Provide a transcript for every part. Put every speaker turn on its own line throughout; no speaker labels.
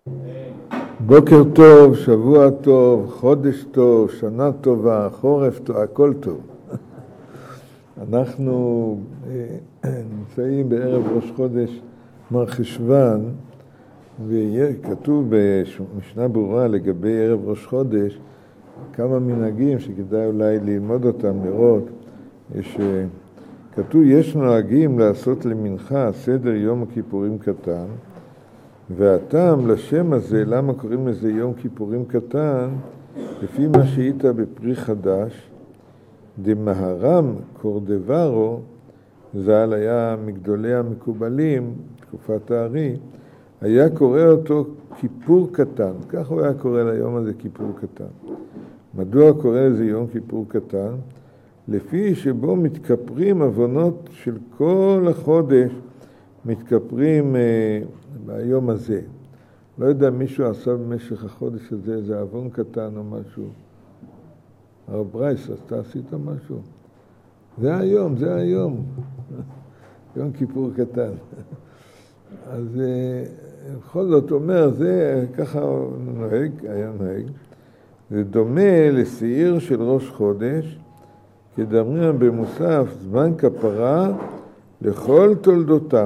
בוקר טוב, שבוע טוב, חודש טוב, שנה טובה, חורף טוב, הכל טוב. אנחנו נמצאים בערב ראש חודש מרחשוון, וכתוב במשנה ברורה לגבי ערב ראש חודש כמה מנהגים שכדאי אולי ללמוד אותם, לראות. כתוב, יש נוהגים לעשות למנחה סדר יום הכיפורים קטן, והטעם לשם הזה, למה קוראים לזה יום כיפורים קטן, לפי מה שהיית בפרי חדש, דמהר"ם קורדברו, ז"ל היה מגדולי המקובלים, תקופת הארי, היה קורא אותו כיפור קטן. כך הוא היה קורא ליום הזה כיפור קטן. מדוע קורא לזה יום כיפור קטן? לפי שבו מתכפרים עוונות של כל החודש, מתכפרים ביום הזה. לא יודע, מישהו עשה במשך החודש הזה איזה עוון קטן או משהו. הרב ברייס, אתה עשית משהו? זה היום, זה היום. יום כיפור קטן. אז בכל זאת אומר, זה ככה נוהג, היה נוהג. זה דומה לשעיר של ראש חודש, כדאמרים במוסף, זמן כפרה לכל תולדותם.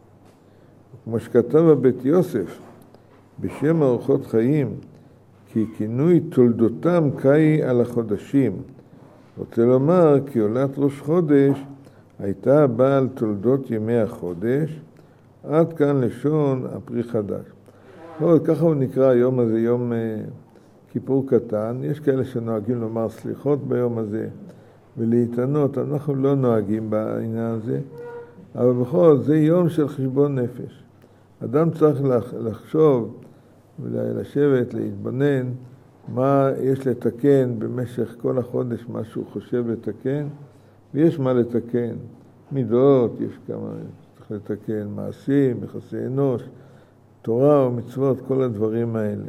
כמו שכתב בבית יוסף, בשם אורחות חיים, כי כינוי תולדותם קאי על החודשים. רוצה לומר, כי עולת ראש חודש הייתה בעל תולדות ימי החודש, עד כאן לשון הפרי חדש. ככה הוא נקרא היום הזה, יום כיפור קטן. יש כאלה שנוהגים לומר סליחות ביום הזה ולהתענות, אנחנו לא נוהגים בעניין הזה, אבל בכל זאת זה יום של חשבון נפש. אדם צריך לחשוב ולשבת, להתבונן מה יש לתקן במשך כל החודש, מה שהוא חושב לתקן, ויש מה לתקן. מידות, יש כמה צריך לתקן, מעשים, יחסי אנוש, תורה ומצוות, כל הדברים האלה.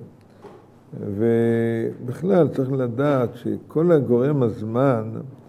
ובכלל צריך לדעת שכל הגורם הזמן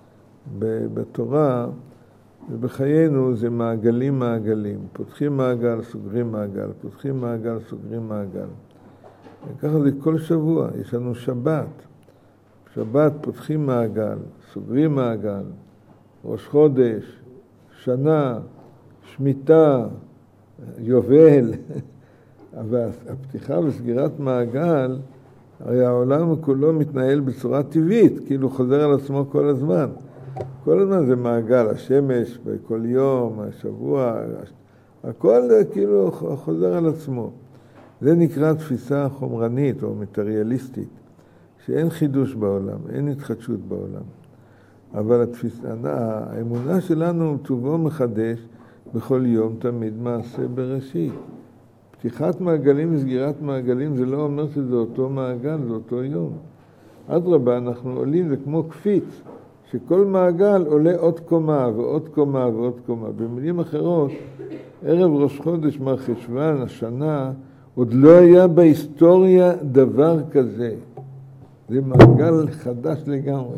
בתורה ובחיינו זה מעגלים. פותחים מעגל, סוגרים מעגל, פותחים מעגל, סוגרים מעגל. וככה זה כל שבוע. יש לנו שבת. שבת פותחים מעגל, סוגרים מעגל, ראש חודש, שנה, שמיטה, יובל. אבל הפתיחה וסגירת מעגל, הרי העולם כולו מתנהל בצורה טבעית, כאילו חוזר על עצמו כל הזמן. כל הזמן זה מעגל, השמש בכל יום, השבוע, הכל כאילו חוזר על עצמו. זה נקרא תפיסה חומרנית או מטריאליסטית, שאין חידוש בעולם, אין התחדשות בעולם. אבל האמונה שלנו טובו מחדש בכל יום תמיד מעשה בראשית. פתיחת מעגלים וסגירת מעגלים זה לא אומר שזה אותו מעגל, זה אותו יום. אדרבה, אנחנו עולים, זה כמו קפיץ, שכל מעגל עולה עוד קומה ועוד קומה ועוד קומה. במילים אחרות, ערב ראש חודש מרחשוון, השנה, עוד לא היה בהיסטוריה דבר כזה. זה מעגל חדש לגמרי.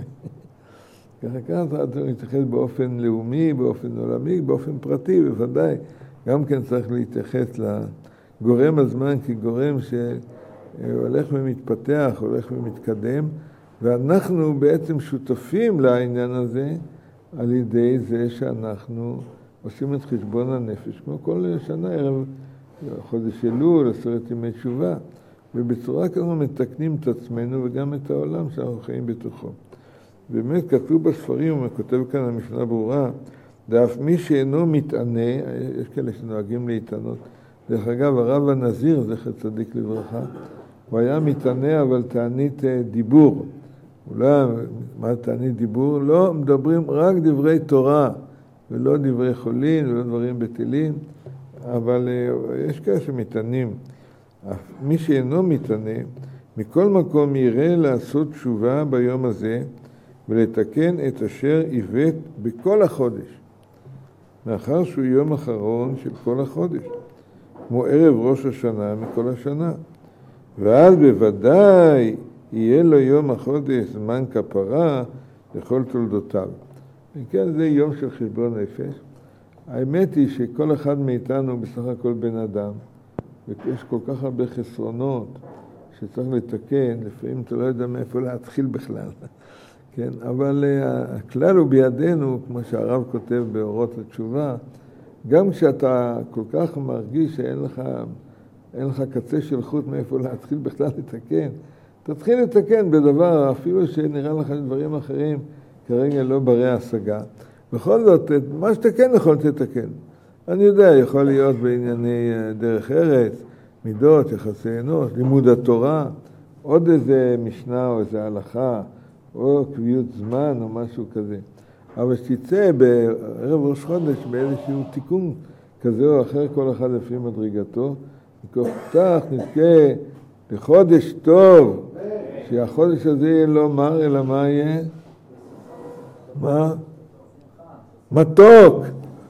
ככה אתה מתייחס באופן לאומי, באופן עולמי, באופן פרטי, בוודאי. גם כן צריך להתייחס לגורם הזמן כגורם שהולך ומתפתח, הולך ומתקדם, ואנחנו בעצם שותפים לעניין הזה על ידי זה שאנחנו עושים את חשבון הנפש, כמו כל שנה ערב חודש אלול, 10 ימי תשובה, ובצורה כזו מתקנים את עצמנו וגם את העולם שאנחנו חיים בתוכו. באמת כתוב בספרים, הוא כותב כאן המשנה ברורה, דאף מי שאינו מתענה, יש כאלה שנוהגים להתענות, דרך אגב הרב הנזיר, זכר צדיק לברכה, הוא היה מתענה אבל תענית דיבור. אולי, מה תענית דיבור? לא, מדברים רק דברי תורה, ולא דברי חולין, ולא דברים בטלים, אבל יש כאלה שמתענים. מי שאינו מתענה, מכל מקום יראה לעשות תשובה ביום הזה, ולתקן את אשר עיוות בכל החודש, מאחר שהוא יום אחרון של כל החודש, כמו ערב ראש השנה מכל השנה. ואז בוודאי יהיה לו יום החודש זמן כפרה לכל תולדותיו. וכן, זה יום של חשבון נפש. האמת היא שכל אחד מאיתנו בסך הכל בן אדם, ויש כל כך הרבה חסרונות שצריך לתקן, לפעמים אתה לא יודע מאיפה להתחיל בכלל. כן? אבל הכלל הוא בידינו, כמו שהרב כותב באורות התשובה, גם כשאתה כל כך מרגיש שאין לך קצה של חוט מאיפה להתחיל בכלל לתקן, תתחיל לתקן בדבר, אפילו שנראה לך דברים אחרים, כרגע לא ברי השגה. בכל זאת, מה שאתה כן יכול לתקן. אני יודע, יכול להיות בענייני דרך ארץ, מידות, יחסי אנוש, לימוד התורה, עוד איזה משנה או איזה הלכה, או קביעות זמן או משהו כזה. אבל שתצא בערב ראש חודש באיזשהו תיקון כזה או אחר, כל אחד לפי מדרגתו, וכך פתח נזכה לחודש טוב, שהחודש הזה יהיה לא מר, אלא מה יהיה? מה? מתוק!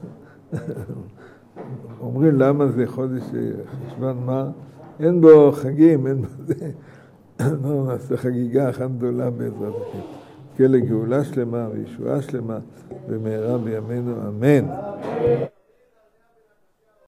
אומרים למה זה חודש חשבן מר? אין בו חגים, אין בו זה. לא, נעשה חגיגה אחת גדולה בעזרת השם. כן לגאולה שלמה וישועה שלמה במהרה בימינו, אמן.